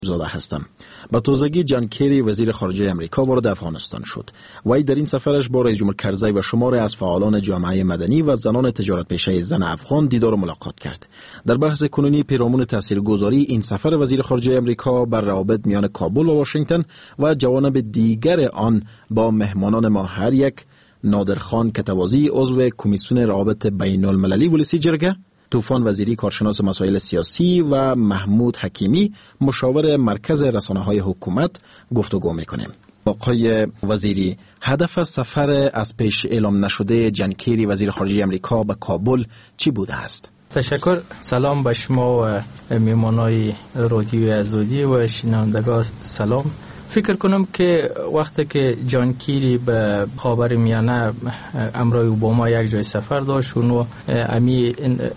زاده هستم. با تازگی جان کری وزیر خارجه امریکا وارد افغانستان شد. وی در این سفرش با رئیس جمهور کرزی و شماری از فعالان جامعه مدنی و زنان تجارت پیشه زن افغان دیدار و ملاقات کرد. در بحث کنونی پیرامون تاثیرگذاری این سفر وزیر خارجه امریکا بر روابط میان کابل و واشنگتن و جوانب دیگر آن با مهمانان ما هر یک، نادرخان کتوازی عضو کمیسیون روابط بین المللی ولسی جرگه، طوفان وزیری کارشناس مسائل سیاسی و محمود حکیمی مشاور مرکز رسانه‌های حکومت گفتگو می‌کنیم. آقای وزیری، هدف سفر از پیش اعلام نشده جان کری وزیر خارجه امریکا به کابل چی بوده است؟ تشکر. سلام به شما و میهمانای رادیوی آزادی و شنوندگان. سلام. فکر کنم که وقتی که جان کری به خاورمیانه امرای اوباما یک جای سفر داشت، اونو امی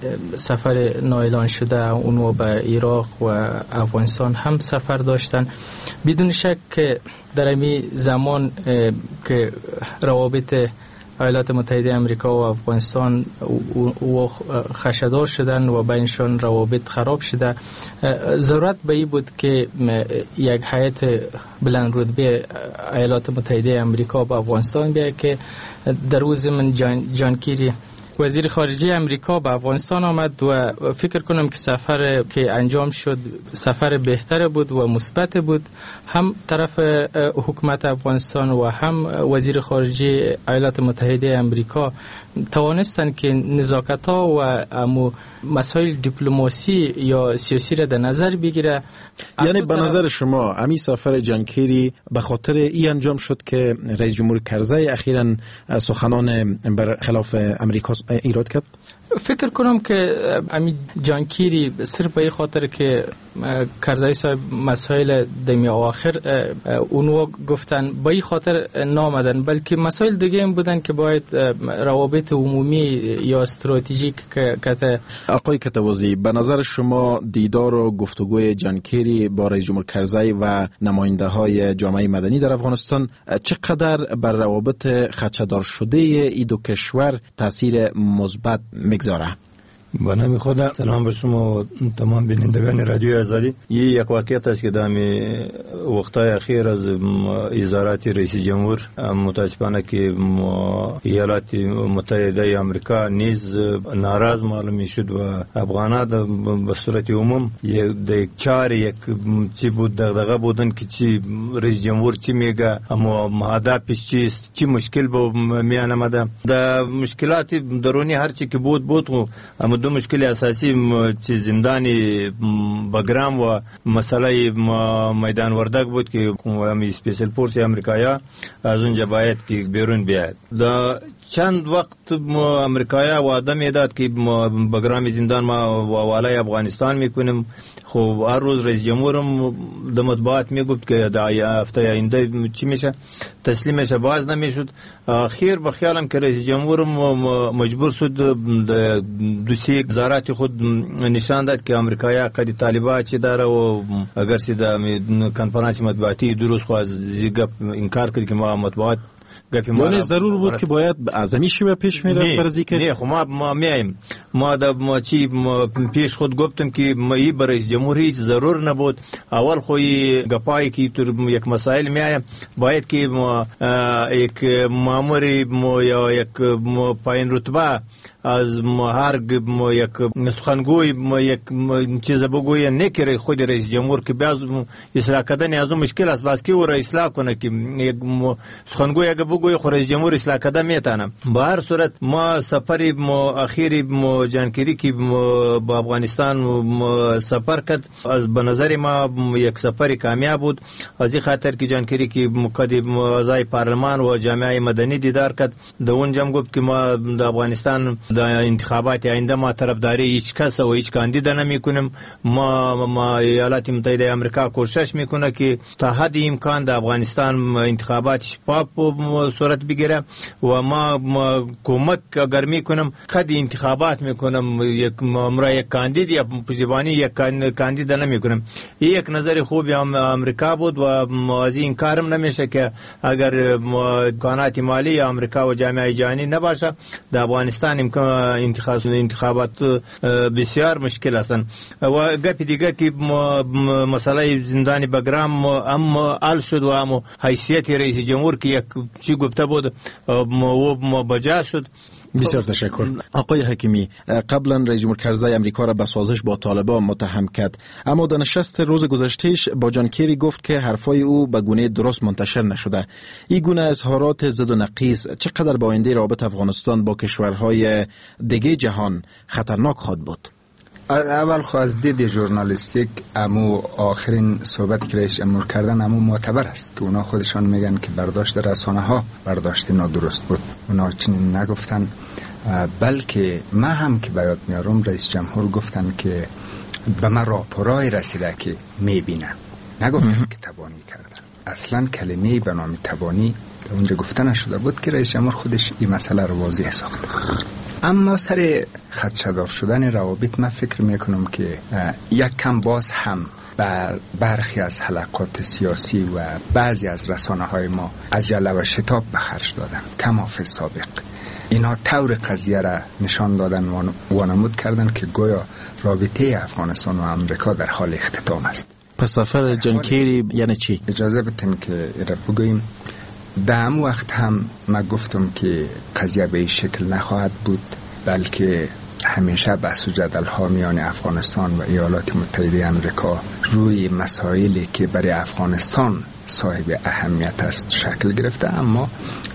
سفر نااعلان شده اونو به عراق و افغانستان هم سفر داشتن. بدون شک که در امی زمان که روابط ایالات متحده امریکا و افغانستان و خشدار شدن و بینشان روابط خراب شده، ضرورت به این بود که یک هیئت بلند رتبه ایالات متحده امریکا به افغانستان بیاید که در روز من جان کری وزیر خارجه امریکا به افغانستان آمد و فکر کنم که سفر که انجام شد سفر بهتر بود و مثبت بود. هم طرف حکومت افغانستان و هم وزیر خارجه ایالات متحده امریکا توانستند که نزاکت‌ها و مسائل دیپلماسی یا سیاسی را در نظر بگیره. یعنی به نظر شما امی سفر جان کری به خاطر این انجام شد که رئیس جمهور کرزی اخیراً سخنان بر خلاف امریکا ایراد کرد؟ فکر کنم که امی جان کری صرف به این خاطر که کرزی صاحب مسائل دمی آخر اونو گفتن به این خاطر نامدن، بلکه مسائل دیگه هم بودن که باید روابط عمومی یا استراتژیک که آقای کتوازی، به نظر شما دیدار و گفتگوی جان کری با رئیس جمهور کرزی و نماینده های جامعه مدنی در افغانستان چقدر بر روابط خدشه‌دار شده این دو کشور تاثیر مثبت میگذاره؟ با نام خدا سلام بر شما و تمام بینندگان رادیو آزادی. یک واقعیت است که در وقتهای اخیر از وزارت رئیس جمهور متاسفانه که ایالات متحده آمریکا نیز ناراض معلوم شد و افغانان به صورت عموم یک چی بود دغدغه بودن که چی رئیس جمهور چی میگه، اما هدفش چیست، چی مشکل با میان آمده. در مشکلات درونی هر چی که بود اما دو مشکل اساسی چی زندانی بگرام و مسئله میدان وردک بود که همی سپیشل فورس امریکایی از اونجا باید که بیرون بیاید. دا چند وقت امریکایی وعده میداد که بگرام زندان ما والای افغانستان میکنیم. خب هر روز رئیس جمهورم در مطبوعات میگفت که در هفته آینده چی میشه، تسلیمش باز نمیشد. اخیر به خیالم که رئیس جمهورم مجبور شد دوسیه وزارت خود نشان داد که امریکایی قد طالبان چی داره و اگر سیده کنفرانس مطبوعاتی درست خواهد گپ انکار کرد که ما مطبوعات یعنی ضرور بود که باید اعظمی شیوه پیش میره فرضی که نه. خب ما میایم ما چی پیش خود گفتم که ای برای رئیس جمهور هیچ ضرور نبود. اول خوی گپایی که یک مسائل میایم باید که یک ماموری یا یک پایین رتبه از هر یک سخنگوی یک چیز بگویه نکره خود رئیس جمهور که باز اصلاح کردن از اون مشکل است. باز که او را اصلاح کنه که یک سخنگوی اگه بگویه خود رئیس جمهور اصلاح کردن میتونه. با هر صورت ما سفری اخیری جان کری که با افغانستان سفر کرد از به نظر ما یک سفر کامیاب بود، از این خاطر که جان کری که مقدم اعضای پارلمان و جامعه مدنی دیدار کرد. در اونجا گفت که ما در افغانستان در انتخابات آینده ما طرفداری هیچ کس و هیچ کاندید نمیکنیم. ما ایالات متحده آمریکا کوشش میکنه که تا حد امکان در افغانستان انتخابات شفاف صورت بگیره و ما کمک اگر میکنم قد انتخابات میکنم یک امرای یک کاندید یا پشتیبانی یک کاندید نمیکنم. یک نظر خوبی آمریکا بود و از این کارم نمیشه که اگر امکانات مالی آمریکا و جامعه جهانی نباشه در افغانستان امکان انتخابات بسیار مشکل هستند و گپ دیگه که مسئله زندان بگرام هم حل شد و هم حیثیت رئیس جمهور که یک چی گفته بود و بجا شد. بسیار تشکر. آقای حکیمی، قبلا رئیس جمهور کرزی امریکا را به سازش با طالبان متهم کرد، اما در نشست روز گذشتهش با جان کری گفت که حرفای او به گونه درست منتشر نشده. این گونه اظهارات ضد و نقیض چقدر با آینده روابط افغانستان با کشورهای دیگه جهان خطرناک خواهد بود؟ اول خو از دید ژورنالیستیک امو آخرین صحبت که رئیس جمهور کردن امو معتبر است که اونا خودشان میگن که برداشت رسانه ها برداشت نادرست بود. اونا چنین نگفتن، بلکه من هم که بیاد میارم رئیس جمهور گفتن که به من راپورای رسیده که میبینن، نگفتن که تبانی کردن. اصلا کلمه به نام تبانی اونجا گفته نشده بود که رئیس جمهور خودش این مسئله رو واضح ساخته. اما سر خدشه‌دار شدن روابط من فکر میکنم که یک کم باز هم بر برخی از حلقات سیاسی و بعضی از رسانه های ما عجله و شتاب به خرج دادن کما فی سابق. اینا طور قضیه را نشان دادن و وانمود کردن که گویا رابطه افغانستان و امریکا در حال اختتام است. پس سفر جان کری یعنی چی؟ اجازه بدین که ایرا بگوییم. در هم وقت هم من گفتم که قضیه به این شکل نخواهد بود، بلکه همیشه بحث و جدل ها میان افغانستان و ایالات متحده امریکا روی مسائلی که برای افغانستان صاحب اهمیت است شکل گرفته، اما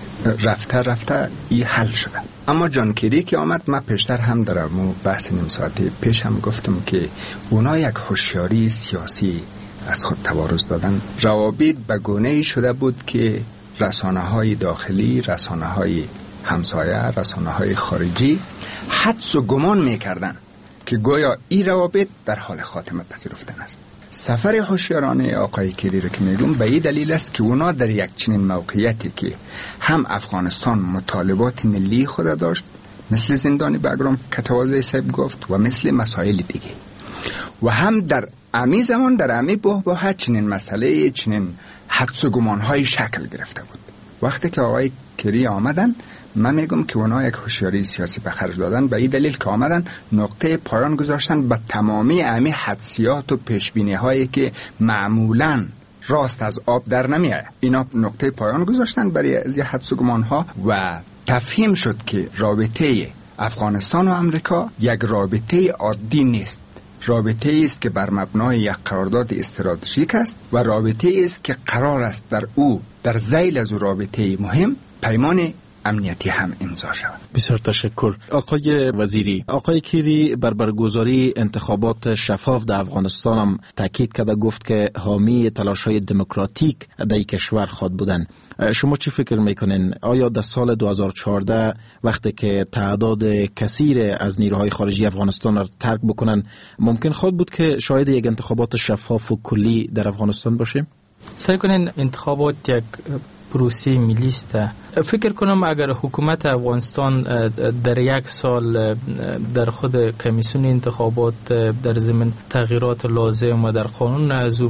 رفته این حل شده. اما جان کری که آمد، من پیشتر هم در بحث نیم ساعتی پیش هم گفتم که اونا یک هوشیاری سیاسی از خود توارث دادن. روابط به گونه‌ای شده بود که رسانه های داخلی، رسانه های همسایه، رسانه های خارجی حدس و گمان میکردن که گویا این روابط در حال خاتمه پذیرفتن است. سفر هوشیارانه آقای کری رو که میگم به این دلیل است که اونا در یک چنین موقعیتی که هم افغانستان مطالبات ملی خود داشت، مثل زندان بگرام که توازی صاحب گفت و مثل مسائل دیگه، و هم در امی زمان در امی بحباحت چنین مسئله، چنین حدس و گمان‌های شکل گرفته بود. وقتی که آقای کری آمدن، من میگم که اونا یک هوشیاری سیاسی به خرج دادن به این دلیل که آمدن نقطه پایان گذاشتن به تمامی امی حدسیات و پیشبینی هایی که معمولاً راست از آب در نمیاد. اینا نقطه پایان گذاشتن برای از حدس و گمان ها و تفهیم شد که رابطه افغانستان و امریکا یک رابطه عادی نیست. رابطه است که بر مبنای یک قرارداد استراتژیک است و رابطه است که قرار است در ذیل از رابطه مهم پیمان امنیتی هم امضا شود. بسیار تشکر. آقای وزیری، آقای کری بر برگزاری انتخابات شفاف در افغانستان هم تاکید کرده، گفت که حامی تلاش‌های دموکراتیک در این کشور خواهد بودن. شما چی فکر میکنین؟ آیا در سال 2014 وقتی که تعداد کثیر از نیروهای خارجی افغانستان را ترک بکنن، ممکن خواهد بود که شاهد یک انتخابات شفاف و کلی در افغانستان باشیم؟ سعی کنین انتخابات یک پروسه ملی است. فکر کنم اگر حکومت افغانستان در یک سال در خود کمیسیون انتخابات در ضمن تغییرات لازم و در قانون از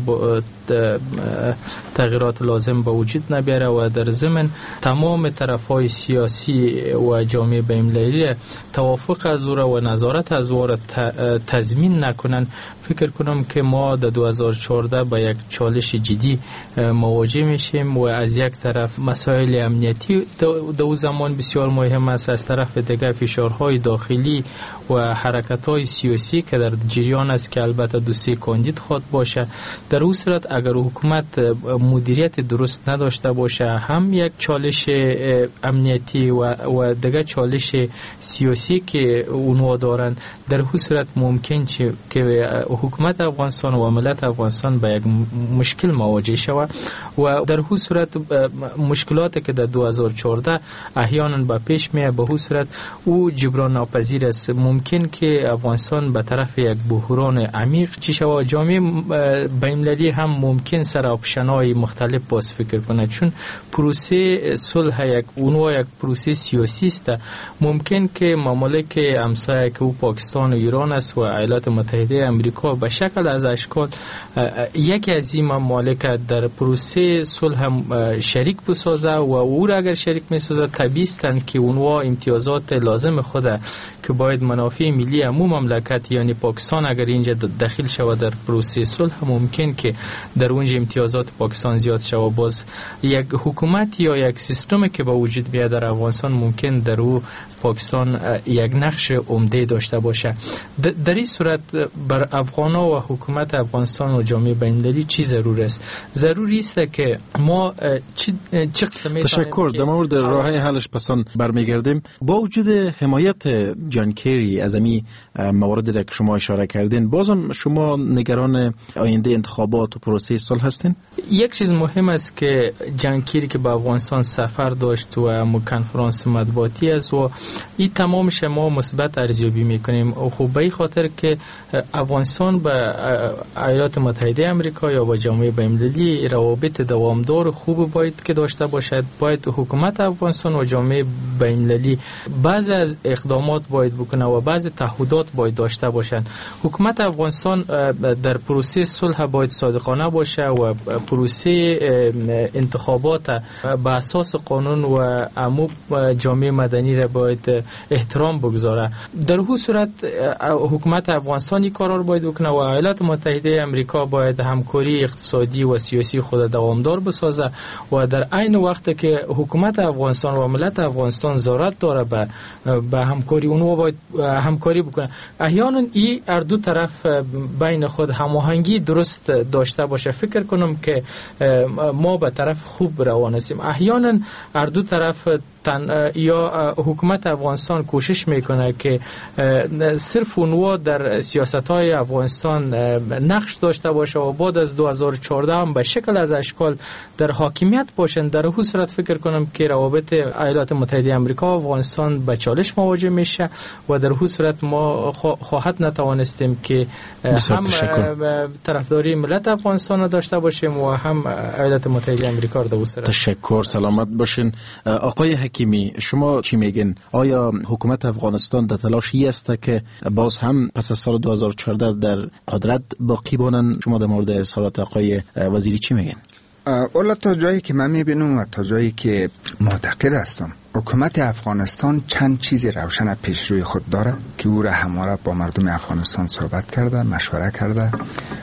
تغییرات لازم به وجود نبیاره و در ضمن تمام طرفهای سیاسی و جامعه بین‌المللی توافق از او و نظارت از او را تضمین نکنن، فکر کنم که ما در 2014 با یک چالش جدی مواجه میشیم و از یک طرف مسائل امنیتی در زمان بسیار مهم است، از طرف دیگر فشارهای داخلی و حرکت‌های سیاسی که در جریان است که البته دو سه کاندید خود باشه. در اون صورت اگر حکومت مدیریت درست نداشته باشه، هم یک چالش امنیتی و دیگر چالش سیاسی که اونها دارن، در اون صورت ممکن که حکومت افغانستان و ملت افغانستان به یک مشکل مواجه شود و در اون صورت مشکلاتی که در 2014 احیانا به پیش میاد به اون صورت او جبران ناپذیر است. ممکن که افغانستان به طرف یک بحران عمیق چی شود. جامعه بین‌المللی هم ممکن سر آپشن‌های مختلف باز فکر کنه، چون پروسه صلح یک پروسه سیاسی است. ممکن که ممالک همسایه که او پاکستان و ایران است و ایالات متحده آمریکا به شکل از اشکال یکی از این ممالک در پروسه صلح شریک بسازه و او را اگر اگر شریک میسازه طبیعی است که اونها امتیازات لازم خود که باید منافع ملی عموم مملکت یعنی پاکستان اگر اینجا داخل شود در پروسه صلح ممکن که در اونجا امتیازات پاکستان زیاد شود. باز یک حکومت یا یک سیستمی که با وجود بیاد در افغانستان ممکن در او پاکستان یک نقش عمده داشته باشه. در این صورت بر افغان‌ها و حکومت افغانستان و جامعه بین‌المللی چی ضرور است؟ ضروری است که ما چه قسمه تشکر. در مورد راه حلش پسان برمیگردیم. با وجود حمایت جان کری از این مواردی که شما اشاره کردین، بازم شما نگران آینده انتخابات و پروسه صلح هستین؟ یک چیز مهم است که جان کری که به افغانستان سفر داشت و کنفرانس مطبوعاتی است و این تمامش ما مثبت ارزیابی میکنیم. خب به این خاطر که افغانستان به ایالات متحده آمریکا یا با جامعه بین‌المللی روابط دوامدار خوب باید که داشته باشد. باید حکومت افغانستان و جامعه بین‌المللی بعضی از اقدامات باید بکنه و بعضی تعهدات باید داشته باشند. حکومت افغانستان در پروسه صلح باید صادقانه باشه و پروسه انتخابات به اساس قانون و عموم جامعه مدنی را باید احترام بگذاره. در هر صورت حکومت افغانستانی کارا باید بکنه و ایالات متحده آمریکا باید همکاری اقتصادی و سیاسی خود دوامدار بسازه و در عین وقت که حکومت افغانستان و ملت افغانستان ضرورت داره به همکاری اونها باید همکاری بکنه. احیانا این هر دو طرف بین خود هماهنگی درست داشته باشه. فکر کنم که ما به طرف خوب روان هستیم. احیانا هر دو طرف یا حکومت افغانستان کوشش میکنه که صرف اونها در سیاست‌های افغانستان نقش داشته باشه و بعد از 2014 هم به شکل از اشکال در حاکمیت باشن. در اون صورت فکر کنم که روابط ایالات متحده آمریکا و افغانستان به چالش مواجه میشه و در اون صورت ما خواهد نتوانستیم که هم طرفداری ملت افغانستان داشته باشیم و هم ایالات متحده آمریکا در اون صورت. تشکر. سلامت باشین. آقای حکیمی، شما چی میگین؟ آیا حکومت افغانستان در تلاشی است که باز هم پس از سال 2014 در قدرت باقی بانن؟ شما در مورد اظهارات آقای وزیری چی میگین؟ اولا تا جایی که من میبینم و تا جایی که معتقد هستم حکومت افغانستان چند چیز روشن پیش روی خود داره که او را همواره با مردم افغانستان صحبت کرده، مشوره کرده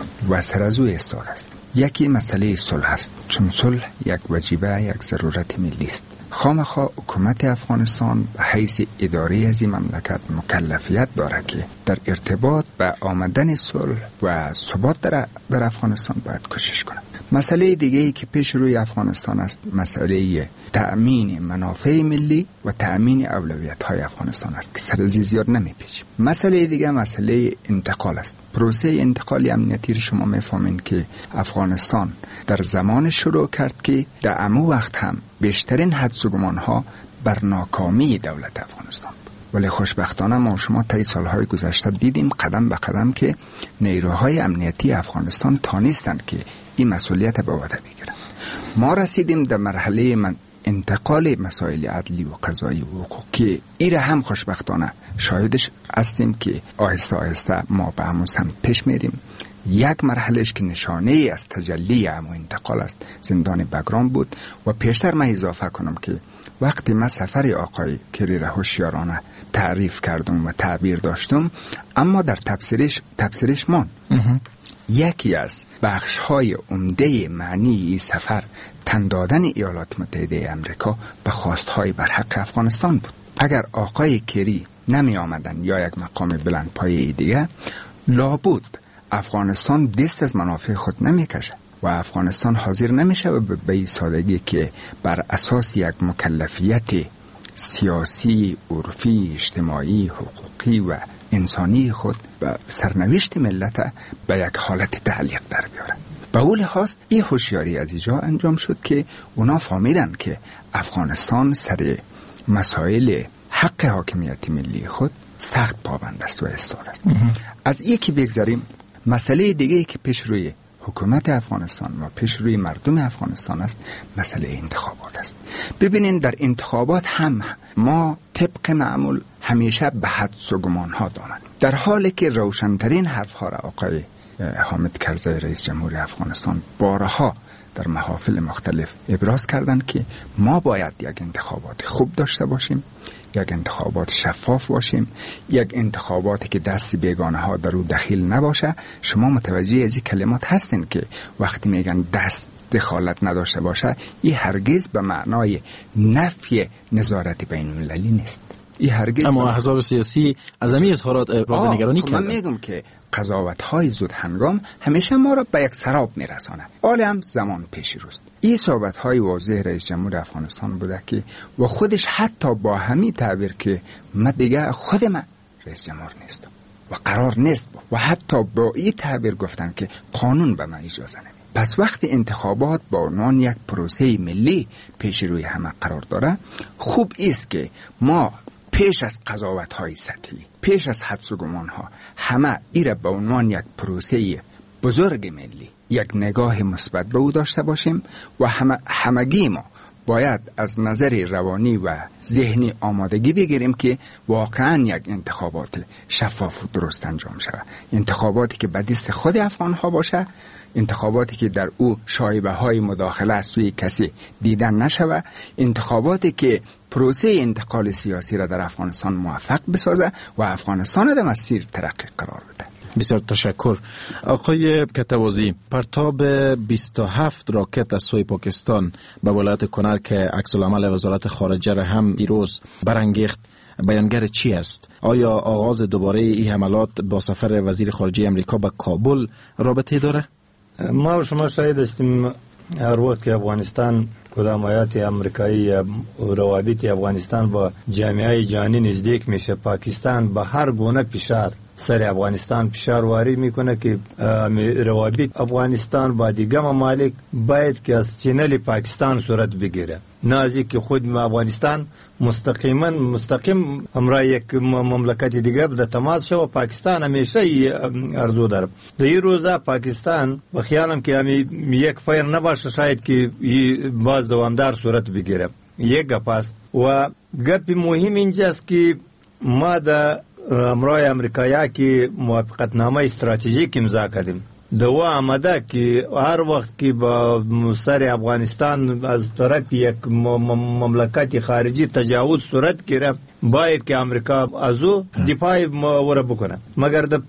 و سر از او ایستاده است. یکی مسئله صلح است، چون صلح یک وجیبه، یک ضرورت ملی است. خامخا حکومت افغانستان به حیث اداره از این مملکت مکلفیت داره که در ارتباط به آمدن صلح و ثبات در افغانستان باید کوشش کنه. مسئله دیگه ای که پیش روی افغانستان است مسئله تأمین منافع ملی و تأمین اولویت های افغانستان است که سر زیاد نمیپیچیم. مسئله دیگه مسئله انتقال است. پروسه انتقال امنیتی رو شما میفهمین که افغانستان در زمان شروع کرد که در عمو وقت هم بیشترین حدس و گمان‌ها بر ناکامی دولت افغانستان بود. ولی خوشبختانه ما شما طی سالهای گذشته دیدیم قدم به قدم که نیروهای امنیتی افغانستان تانستند که این مسئولیت به عهده بگیرند. ما رسیدیم در مرحله انتقال مسائل عدلی و قضایی و حقوقی. این هم خوشبختانه شاهدش هستیم که آهسته آهسته ما به همون سمت پیش میریم. یک مرحلهش که نشانه ای از تجلی همون انتقال است زندان بگرام بود و پیشتر من اضافه کنم که وقتی من سفر آقای کری را هوشیارانه تعریف کردم و تعبیر داشتم اما در تفسیرش من یکی از بخش‌های عمده معنی سفر تن دادن ایالات متحده آمریکا به خواست‌های برحق افغانستان بود. اگر آقای کری نمی آمدن یا یک مقام بلند پایه دیگه لابد افغانستان دست از منافع خود نمیکشه و افغانستان حاضر نمیشه و به این سادگی که بر اساس یک مکلفیت سیاسی، عرفی، اجتماعی، حقوقی و انسانی خود و سرنوشت ملت به یک حالت تعلیق در بیاره. به اون لحاظ این هوشیاری از اینجا انجام شد که اونا فهمیدن که افغانستان سر مسائل حق حاکمیت ملی خود سخت پابند است و ایستاده است. از یکی بگذاریم مسئله دیگه که پیش روی حکومت افغانستان و پیش روی مردم افغانستان است مسئله انتخابات است. ببینین در انتخابات هم ما طبق معمول همیشه به حدس و گمان‌ها داریم، در حالی که روشن‌ترین حرف‌ها را آقای حامد کرزی رئیس جمهوری افغانستان بارها در محافل مختلف ابراز کردند که ما باید یک انتخابات خوب داشته باشیم، یک انتخابات شفاف باشیم، یک انتخاباتی که دست بیگانه ها در او دخیل نباشه. شما متوجه از این کلمات هستین که وقتی میگن دست دخالت نداشته باشه، این هرگز به معنای نفی نظارت بین المللی نیست. اما احزاب سیاسی از همین اظهارات ابراز نگرانی کردند. من میگم که قضاوت‌های زود هنگام همیشه ما را به یک سراب میرسانه. حالا هم زمان پیش روست. این صحبت‌های واضح رئیس جمهور افغانستان بوده که و خودش حتی با همین تعبیر که من دیگه خود من رئیس جمهور نیستم و قرار نیست و حتی با این تعبیر گفتن که قانون به من اجازه نمیده. پس وقتی انتخابات با عنوان یک پروسه ملی پیش روی همه قرار داره، خوب است که ما پیش از قضاوت‌های سطحی، پیش از حدس و گمان‌ها، همه ایره به عنوان یک پروسه بزرگ ملی یک نگاه مثبت به او داشته باشیم و همگی ما باید از نظر روانی و ذهنی آمادگی بگیریم که واقعا یک انتخابات شفاف و درست انجام شود. انتخاباتی که به دست خود افغان‌ها باشه، انتخاباتی که در او شایبه های مداخله از سوی کسی دیدن نشود، انتخاباتی که پروسه انتقال سیاسی را در افغانستان موفق بسازه و افغانستان در مسیر ترقی قرار بده. بسیار تشکر. آقای کتوازی، پرتاب 27 راکت از سوی پاکستان به ولایت کنر که عکس العمل وزارت خارجه را هم دیروز برانگیخت، بیانگر چی است؟ آیا آغاز دوباره این حملات با سفر وزیر خارجه امریکا به کابل رابطه داره؟ ما و شما شاهد هستیم هر وقت که افغانستان کدام آیات امریکایی روابط افغانستان با جامعه جهانی نزدیک میشه، پاکستان به هر گونه فشار سر افغانستان فشار وارد میکنه که روابط افغانستان با دیگه ممالک باید که از چینل پاکستان صورت بگیره، نه از که خود افغانستان مستقیم امرا یک مملکت دیگه به تماس شو. پاکستان همیشه ارزو داره. در این روزا پاکستان و خیالم که یک فایر نباشه شاید که باز دوامدار صورت بگیره. یک گپ است و گپ مهم اینجاست که ما در امرای امریکایی که موافقتنامه استراتژیک امضا کردیم، دو آمده که هر وقت که با سر افغانستان از طرف یک مملکت خارجی تجاوز صورت گیره، باید که امریکا از او دفاع ور بکنه. مگر در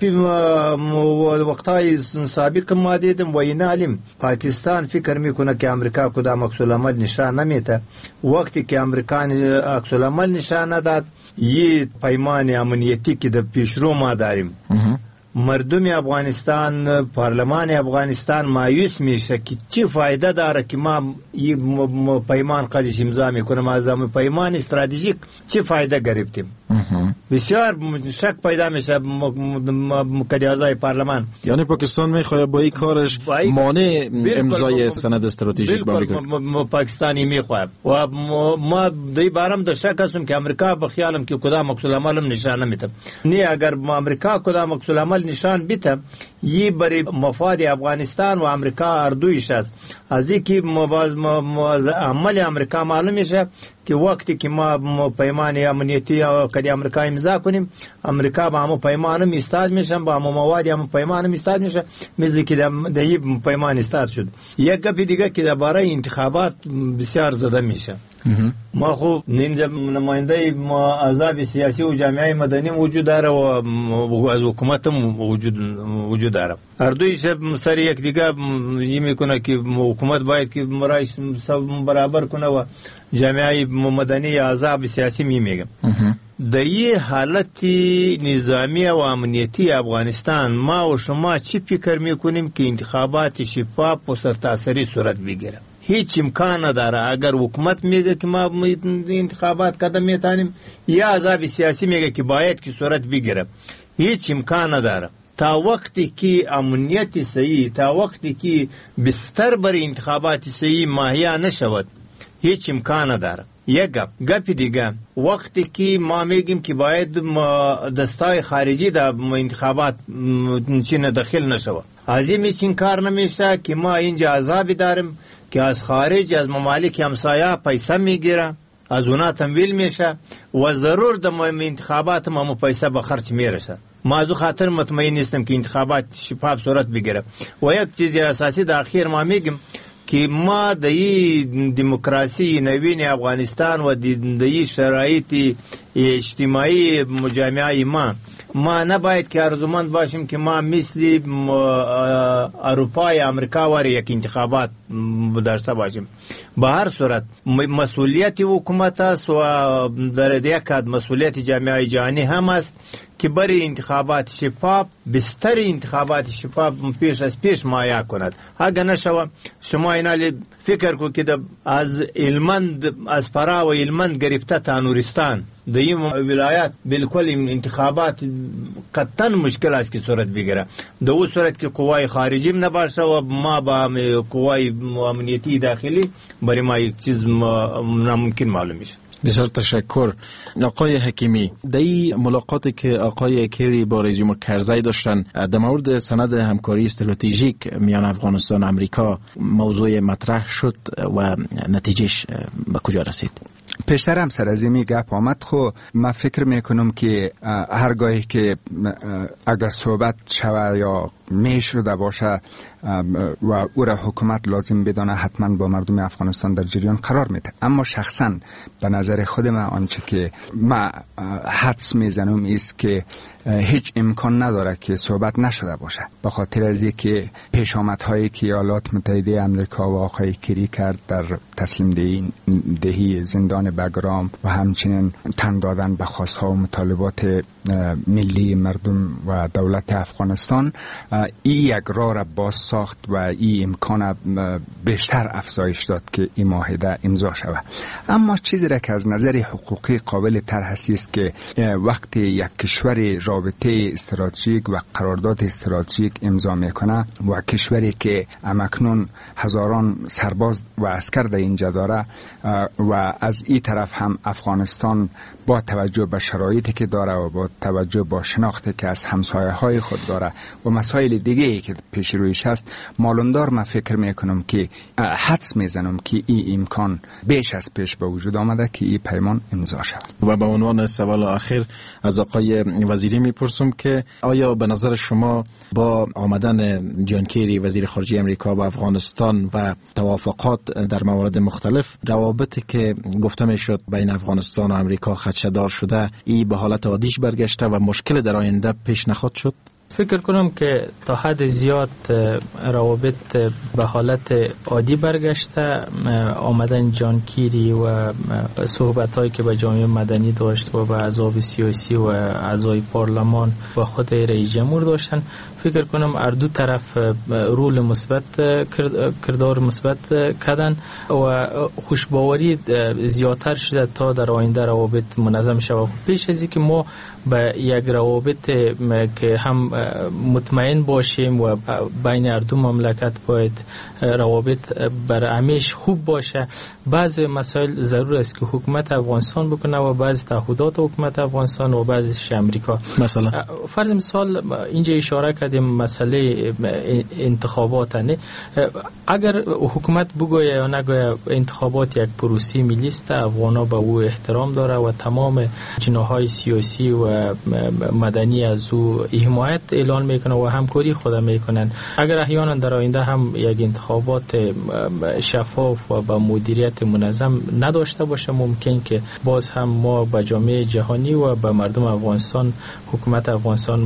وقتهای سابق ما دیدم و این علم پاکستان فکر میکنه که امریکا کدام عکس العمل نشان نمیده. وقتی که امریکا عکس العمل نشان نداد، یه پیمان امنیتی که در پیشرو ما داریم، مردم افغانستان، پارلمان افغانستان مایوس میشه که چی فایده داره که ما یه پیمان قدش امضا میکنیم، از پیمان استراتژیک چی فایده گرفتیم. بسیار شک پیدا میشه مقدی اعضای پارلمان. یعنی پاکستان میخواد با این کارش مانع امضای سند استراتژیک با امریکا پاکستانی میخواد و ما دی بارم در شک هستم که امریکا به خیالم که کدام عکس العمل نشان نمیده. نه اگر امریکا کدام عکس العمل نشان بیته، یه برای مفاد افغانستان و امریکا اردویش است. از اینکه عمل امریکا معلوم میشه که وقتی که ما پیمان امنیتی کدی امریکا امضا کنیم، امریکا با همو پیمان میستاد میشن، با همو مواد همو پیمان میستاد میشه، مثل که در یه پیمان استاد شد. یک گپ دیگه که درباره انتخابات بسیار زده میشه. ما خو نماینده احزاب سیاسی و جامعه مدنی وجود داره و از حکومت هم وجود داره. هر دویش سر یک دیگه میکنه که حکومت باید که مرایش برابر کنه و جامعه مدنی احزاب سیاسی میگه. در یه حالت نظامی و امنیتی افغانستان ما و شما چی فکر میکنیم که انتخابات شفاف و سرتاسری صورت بگیره؟ هیچ امکان نداره. اگر حکومت میگه که ما انتخابات قدم میتانیم یا احزاب سیاسی میگه که باید که صورت بگیره، هیچ امکان نداره. تا وقتی که امنیت صحیح، تا وقتی که بستر برای انتخابات صحیح مهیا نشود، هیچ امکان نداره. یک گپ دیگه، وقتی که ما میگیم که باید دستای خارجی در انتخابات چین داخل نشود، از این میچین کار نمیشه که ما اینجا احزابی داریم که از خارج از ممالک همسایه پیسه میگیره، از اونا تمویل میشه و ضرور در انتخابات ما پیسه به خرج میرسه. ما از خاطر مطمئن نیستم که انتخابات شفاف صورت بگیره. و یک چیز اساسی در اخیر ما میگیم که ما د دموکراسی نوین افغانستان و د شرایط اجتماعی مجامعه ما نباید که ارزومند باشیم که ما مثل اروپا یا امریکا وری یک انتخابات داشته باشیم. به هر صورت مسئولیت حکومت است و در یک حد مسئولیت جامعه جهانی هم است که برای انتخابات شفاف، بستر انتخابات شفاف پیش از پیش مهیا کند. اگر نشوه شما اینال فکر کو که از هلمند، از فرا و هلمند گرفته تا نورستان د این ولایت بالکل انتخابات قطعا مشکل است که صورت بگیره. در اون صورت که قوای خارجی نباشه و ما با قوای امنیتی داخلی برای ما یک چیز ناممکن معلوم میشه. بسیار تشکر. آقای حکیمی، در این ملاقاتی که آقای کری با رئیس جمهور کرزی داشتن در مورد سند همکاری استراتژیک میان افغانستان و امریکا موضوع مطرح شد و نتیجهش به کجا رسید؟ پیشتر هم سر از این گپ آمد. خو من فکر میکنم که هرگاهی که اگر صحبت شوه یا میشده باشه و او را حکومت لازم بدانه، حتما با مردم افغانستان در جریان قرار میده. اما شخصا به نظر خود من آنچه که من حدس میزنم است که هیچ امکان نداره که صحبت نشده باشه، به خاطر از اینکه پیشامدهایی که ایالات متحده آمریکا و آقای کری کرد در تسلیم دهی زندان بگرام و همچنین تن دادن به خواستها و مطالبات ملی مردم و دولت افغانستان، این یک راه را باز ساخت و این امکان بیشتر افزایش داد که این معاهده امضا شود. اما چیزی را که از نظر حقوقی قابل طرح است که وقتی یک کشور رابطه استراتژیک و قرارداد استراتژیک امضا میکنه و کشوری که امکنون هزاران سرباز و عسکر در اینجا داره و از این طرف هم افغانستان با توجه به شرایطی که داره و با توجه به شناختی که از همسایه های خود داره و مسائل دیگه که پیش رویش هست، معلومدار من فکر میکنم که حدس میزنم که این امکان بیش از پیش به وجود آمده که این پیمان امضا شود. و به عنوان سوال آخر از آقای وزیری میپرسم که آیا به نظر شما با آمدن جان کری وزیر خارجه امریکا به افغانستان و توافقات در موارد مختلف، روابطی که گفته میشد بین افغانستان و امریکا خدشه‌دار شده، این به حالت عادیش برگشته و مشکل در آینده پیش نخواهد شد؟ فکر کنم که تا حد زیاد روابط به حالت عادی برگشته. آمدن جان کری و صحبت‌هایی که با جامعه مدنی داشت و با احزاب سیاسی و اعضای پارلمان و خود رئیس جمهور داشتن، فکر کنم هر دو طرف رول مثبت کردار مثبت کردن و خوشباوری زیادتر شده تا در آینده روابط منظم شود. پیش از اینکه ما به یک روابط که هم مطمئن باشیم و بین هر دو مملکت باید روابط بر همیشه خوب باشه، بعض مسائل ضرور است که حکومت افغانستان بکنه و بعض تعهدات حکومت افغانستان و بعضش امریکا. مثلا فرض مثال اینجا اشاره کردیم مسئله انتخابات نه. اگر حکومت بگوید یا نگوید انتخابات یک پروسه ملی است، افغانا به او احترام داره و تمام جناح‌های سیاسی و مدنی از او حمایت اعلان میکنه و همکاری خود میکنن. اگر احیانا در آینده هم یک انتخابات شفاف و با مدیریت منظم نداشته باشه، ممکن که باز هم ما با جامعه جهانی و با مردم افغانستان، حکومت افغانستان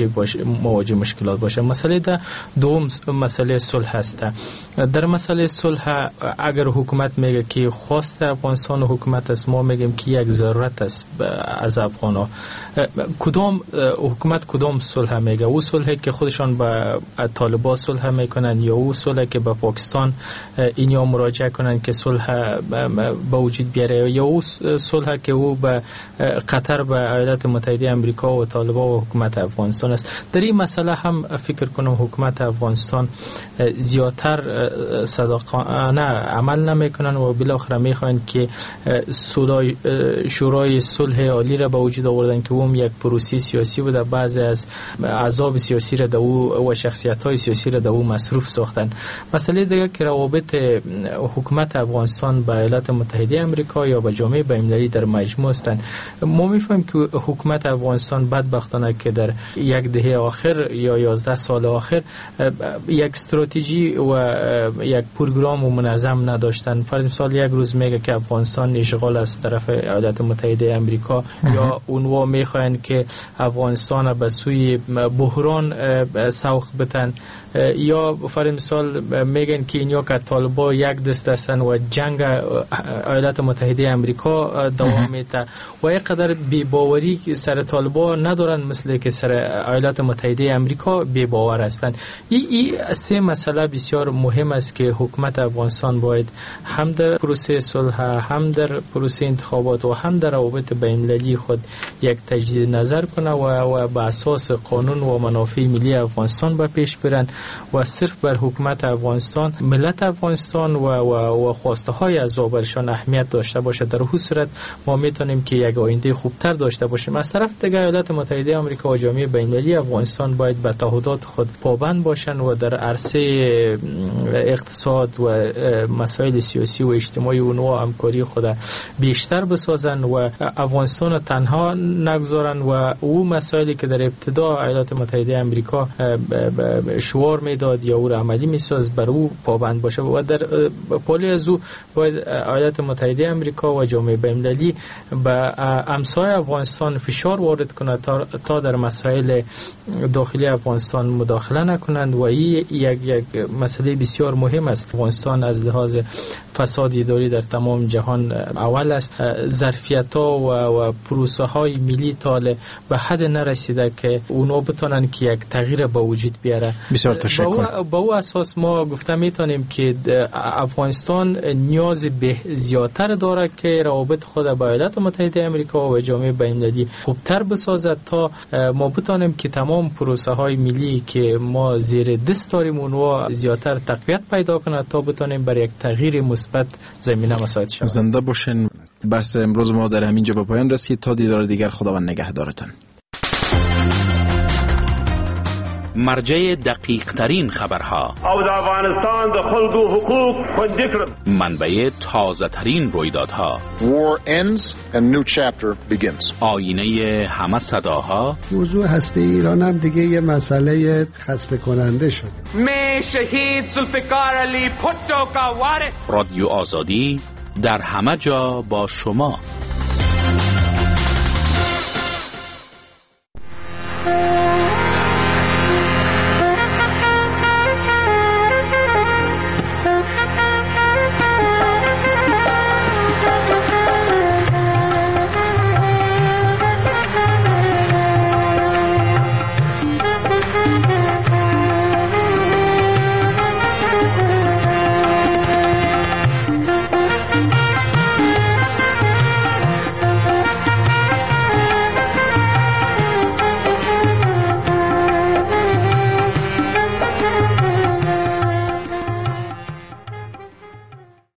مواجه مشکلات باشه. مسئله دوم مسئله صلح است. در مسئله صلح اگر حکومت میگه که خواست افغانستان و حکومت است، ما میگیم که یک ضرورت است از افغانا. کدام حکومت کدام صلح میگه؟ او صلحی که خودشان با طالبان صلح میکنن یا او صلحی که با پاکستان اینیا مراجعه کنن که صلح به وجود بیاره یا او صلحی که او با قطر با ایالات متحده آمریکا و طالبان و حکومت افغانستان است؟ در این مسئله هم فکر کنم حکومت افغانستان زیادتر صادقانه عمل نمیکنن و بالاخره میخوان که شورای صلح عالی را به وجود آوردن که اون یک پروسه سیاسی بوده. بعضی از احزاب سیاسی را و شخصیت‌های سیاسی را در او مصروف ساختن. مسئله دیگه که روابط حکومت افغانستان با ایالات متحده آمریکا یا با جامعه بین‌المللی در مجموع هستند. ما می‌فهمیم که حکومت افغانستان بدبختانه که در یک دهه آخر یا یا 11 سال آخر یک استراتژی و یک پروگرام منظم نداشتن. فرض مثال یک روز میگه که افغانستان اشغال از طرف ایالات متحده آمریکا یا اونها میخواین که افغانستان به سوی بحران سوق بتن، یا فرض مثال میگن که اینیا که طالبان یک دست هستن و جنگ ایالات متحده آمریکا دوام میده و اینقدر بی‌باوری سر طالبان ندارن مثل که سر ایالات متحده آمریکا بی‌باور هستند. این سه مسئله بسیار مهم است که حکومت افغانستان باید هم در پروسه صلح، هم در پروسه انتخابات و هم در روابط بین‌المللی خود یک تجدید نظر کنه و به اساس قانون و منافع ملی افغانستان به پیش برن و صرف بر حکومت افغانستان، ملت افغانستان و خواسته های از برشان اهمیت داشته باشه. در هر صورت ما میتونیم که یک آینده خوبتر داشته باشیم. از طرف دیگه ایالات متحده آمریکا و جامعه بین‌المللی افغانستان باید به تعهدات خود پابند باشند و در عرصه اقتصاد و مسائل سیاسی و اجتماعی اونها همکاری خود بیشتر بسازن و افغانستان تنها نگذارن و او مسائلی که در ابتدا ایالات متحده آمریکا شعار میداد یا او را عملی میساز بر او پابند باشه و در پالی از او باید ایالات متحده آمریکا و جامعه بین‌المللی به امثال افغانستان فشار وارد کنند تا در مسائل داخلی افغانستان مداخله نکنند و این یک مسئله بسیار مهم است. افغانستان از لحاظ فساد اداری در تمام جهان اول است. ظرفیت‌ها و پروسه های ملی تاله به حد نرسیده که اونا بتونن که یک تغییر به وجود بیاره. بسیار تشکر. با او اساس ما گفته میتونیم که افغانستان نیاز به زیادتر داره که روابط خود با ایالات متحده آمریکا و جامعه بین‌المللی خوبتر بسازد تا ما بتونیم که تمام پروسه های ملی که ما زیر دست داریم اونها زیادتر تقویت پیدا کنه تا بتونیم برای یک تغییر مثبت زمینه مساعد شود. زنده باشین. بحث امروز ما در همینجا به پایان رسید. تا دیدار دیگر، خداوند نگهدارتان. مرجع دقیق ترین خبرها او د افغانستان د خلکو حقوق خوندي کړل. منبع تازه ترین رویدادها. War ends and new chapter begins. آینه همه صداها. موضوع هسته ایران هم دیگه یه مسئله خسته کننده شده. میں شهید ذوالفقار علی بھٹو کا وارث. رادیو آزادی در همه جا با شما.